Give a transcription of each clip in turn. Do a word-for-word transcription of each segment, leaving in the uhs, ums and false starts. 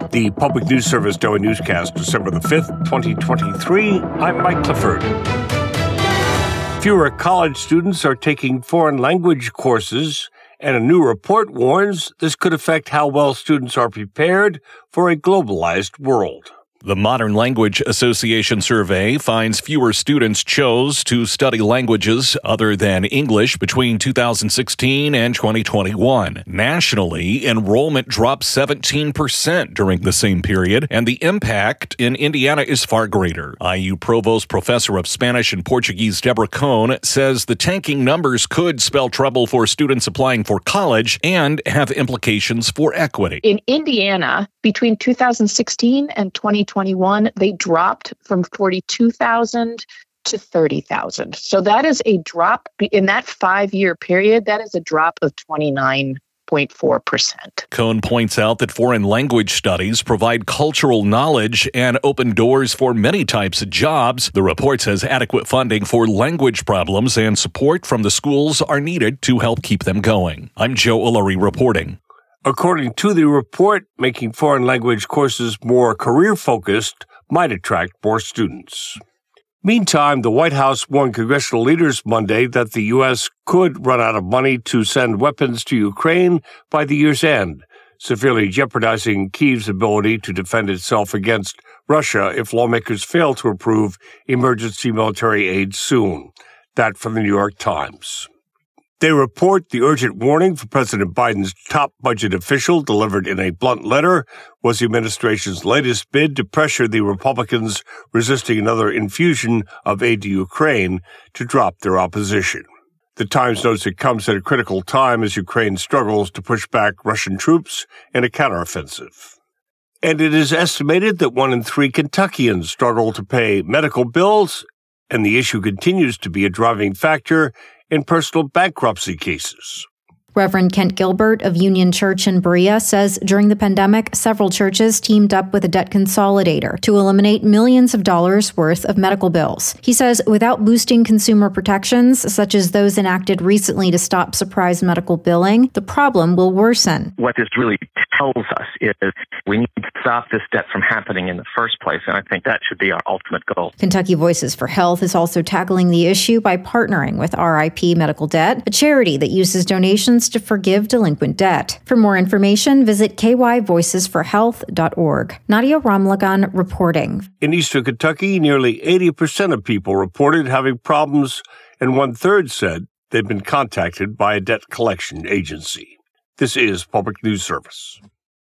The Public News Service Daily Newscast, December the fifth, twenty twenty-three. I'm Mike Clifford. Fewer college students are taking foreign language courses, and a new report warns this could affect how well students are prepared for a globalized world. The Modern Language Association survey finds fewer students chose to study languages other than English between two thousand sixteen and twenty twenty-one. Nationally, enrollment dropped seventeen percent during the same period, and the impact in Indiana is far greater. I U Provost Professor of Spanish and Portuguese Deborah Cohn says the tanking numbers could spell trouble for students applying for college and have implications for equity. In Indiana, between two thousand sixteen and twenty twenty-one, they dropped from forty-two thousand to thirty thousand. So that is a drop in that five-year period. That is a drop of twenty-nine point four percent. Cohn points out that foreign language studies provide cultural knowledge and open doors for many types of jobs. The report says adequate funding for language problems and support from the schools are needed to help keep them going. I'm Joe Ullery reporting. According to the report, making foreign language courses more career-focused might attract more students. Meantime, the White House warned congressional leaders Monday that the U S could run out of money to send weapons to Ukraine by the year's end, severely jeopardizing Kyiv's ability to defend itself against Russia if lawmakers fail to approve emergency military aid soon. That from the New York Times. They report the urgent warning from President Biden's top budget official, delivered in a blunt letter, was the administration's latest bid to pressure the Republicans resisting another infusion of aid to Ukraine to drop their opposition. The Times notes it comes at a critical time as Ukraine struggles to push back Russian troops in a counteroffensive. And it is estimated that one in three Kentuckians struggle to pay medical bills, and the issue continues to be a driving factor in personal bankruptcy cases. Reverend Kent Gilbert of Union Church in Berea says during the pandemic, several churches teamed up with a debt consolidator to eliminate millions of dollars worth of medical bills. He says without boosting consumer protections, such as those enacted recently to stop surprise medical billing, the problem will worsen. What this really tells us is we need to stop this debt from happening in the first place, and I think that should be our ultimate goal. Kentucky Voices for Health is also tackling the issue by partnering with R I P Medical Debt, a charity that uses donations to forgive delinquent debt. For more information, visit k y voices for health dot org. Nadia Ramlagan reporting. In eastern Kentucky, nearly eighty percent of people reported having problems, and one-third said they'd been contacted by a debt collection agency. This is Public News Service.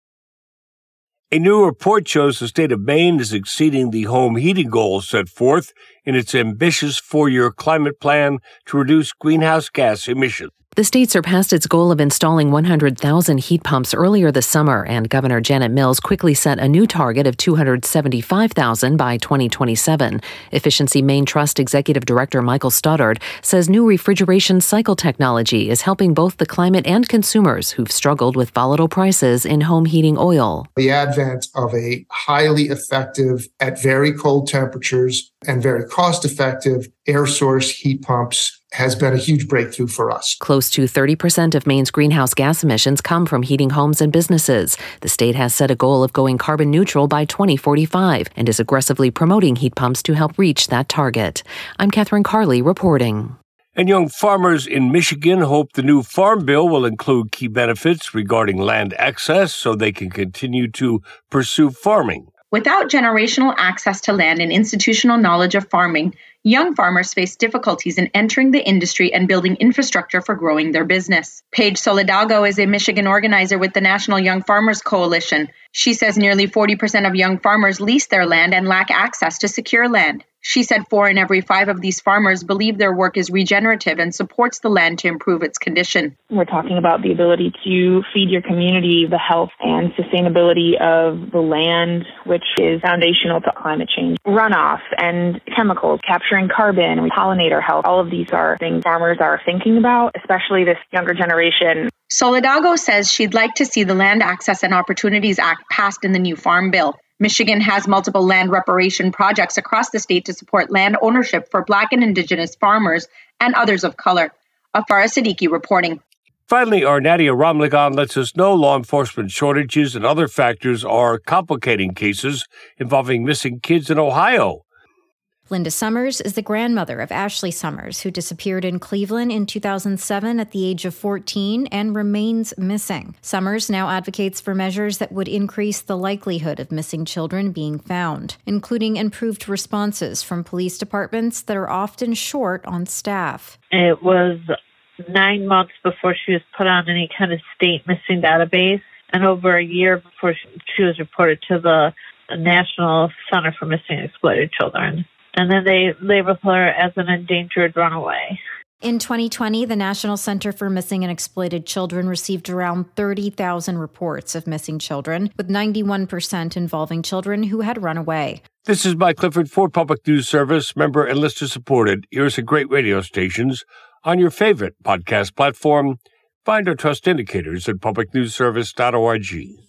A new report shows the state of Maine is exceeding the home heating goals set forth in its ambitious four-year climate plan to reduce greenhouse gas emissions. The state surpassed its goal of installing one hundred thousand heat pumps earlier this summer, and Governor Janet Mills quickly set a new target of two hundred seventy-five thousand by twenty twenty-seven. Efficiency Maine Trust Executive Director Michael Stoddard says new refrigeration cycle technology is helping both the climate and consumers who've struggled with volatile prices in home heating oil. The advent of a highly effective, at very cold temperatures, and very cost-effective air source heat pumps has been a huge breakthrough for us. Close to thirty percent of Maine's greenhouse gas emissions come from heating homes and businesses. The state has set a goal of going carbon neutral by twenty forty-five and is aggressively promoting heat pumps to help reach that target. I'm Catherine Carley reporting. And young farmers in Michigan hope the new farm bill will include key benefits regarding land access so they can continue to pursue farming. Without generational access to land and institutional knowledge of farming, young farmers face difficulties in entering the industry and building infrastructure for growing their business. Paige Solidago is a Michigan organizer with the National Young Farmers Coalition. She says nearly forty percent of young farmers lease their land and lack access to secure land. She said four in every five of these farmers believe their work is regenerative and supports the land to improve its condition. We're talking about the ability to feed your community, the health and sustainability of the land, which is foundational to climate change. Runoff and chemicals, capturing carbon, pollinator health, all of these are things farmers are thinking about, especially this younger generation. Solidago says she'd like to see the Land Access and Opportunities Act passed in the new Farm Bill. Michigan has multiple land reparation projects across the state to support land ownership for Black and Indigenous farmers and others of color. Afara Siddiqui reporting. Finally, our Nadia Ramlagan lets us know law enforcement shortages and other factors are complicating cases involving missing kids in Ohio. Linda Summers is the grandmother of Ashley Summers, who disappeared in Cleveland in two thousand seven at the age of fourteen and remains missing. Summers now advocates for measures that would increase the likelihood of missing children being found, including improved responses from police departments that are often short on staff. It was nine months before she was put on any kind of state missing database, and over a year before she was reported to the National Center for Missing and Exploited Children. And then they labeled her as an endangered runaway. In twenty twenty, the National Center for Missing and Exploited Children received around thirty thousand reports of missing children, with ninety-one percent involving children who had run away. This is Mike Clifford for Public News Service, member and listener supported. Here's a great radio stations on your favorite podcast platform. Find our trust indicators at public news service dot org.